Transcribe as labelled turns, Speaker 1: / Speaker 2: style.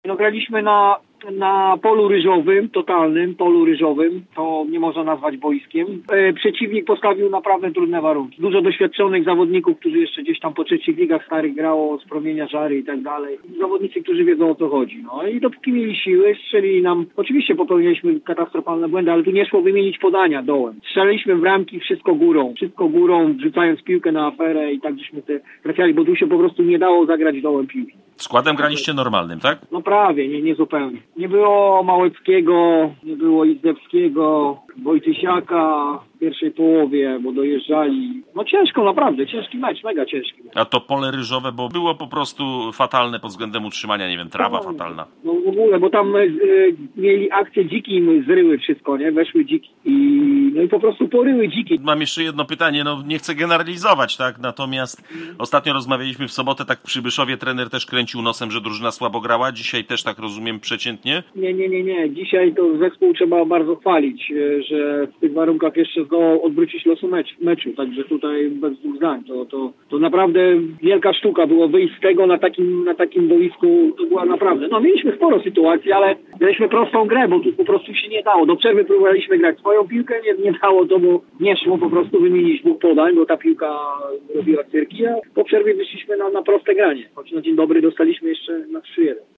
Speaker 1: No graliśmy na polu ryżowym, totalnym polu ryżowym, to nie można nazwać boiskiem. Przeciwnik postawił naprawdę trudne warunki. Dużo doświadczonych zawodników, którzy jeszcze gdzieś tam po trzecich ligach starych grało z promienia żary i tak dalej. Zawodnicy, którzy wiedzą, o co chodzi. No i dopóki mieli siły, strzelili nam. Oczywiście popełniliśmy katastrofalne błędy, ale tu nie szło wymienić podania dołem. Strzeliliśmy w ramki, wszystko górą, wrzucając piłkę na aferę i tak żeśmy trafiali, bo tu się po prostu nie dało zagrać dołem piłki.
Speaker 2: Składem graliście normalnym, tak?
Speaker 1: No prawie, nie zupełnie. Nie było Małeckiego, nie było Izdebskiego, Wojtysiaka w pierwszej połowie, bo dojeżdżali. No ciężko, naprawdę, ciężki mecz, mega ciężki mecz.
Speaker 2: A to pole ryżowe, bo było po prostu fatalne pod względem utrzymania, nie wiem, trawa fatalna.
Speaker 1: No w ogóle, bo tam mieli akcję dziki, im zryły wszystko, nie? Weszły dziki no i po prostu poryły dziki.
Speaker 2: Mam jeszcze jedno pytanie, no nie chcę generalizować, tak? Natomiast ostatnio rozmawialiśmy w sobotę, tak w Przybyszowie trener też kręcił nosem, że drużyna słabo grała. Dzisiaj też tak rozumiem przeciętnie?
Speaker 1: Nie. Dzisiaj to zespół trzeba bardzo chwalić, że w tych warunkach jeszcze zdołał odwrócić losu meczu. Także tutaj bez dwóch zdań. To naprawdę wielka sztuka było wyjść z tego na takim boisku. To była naprawdę. No mieliśmy sporo sytuacji, ale graliśmy prostą grę, bo tu po prostu się nie dało. Do przerwy próbowaliśmy grać swoją piłkę, nie dało to, bo nie szło po prostu wymienić dwóch podań, bo ta piłka robiła cyrki, a po przerwie wyszliśmy na proste granie. Choć na dzień dobry dostaliśmy jeszcze na 3-1.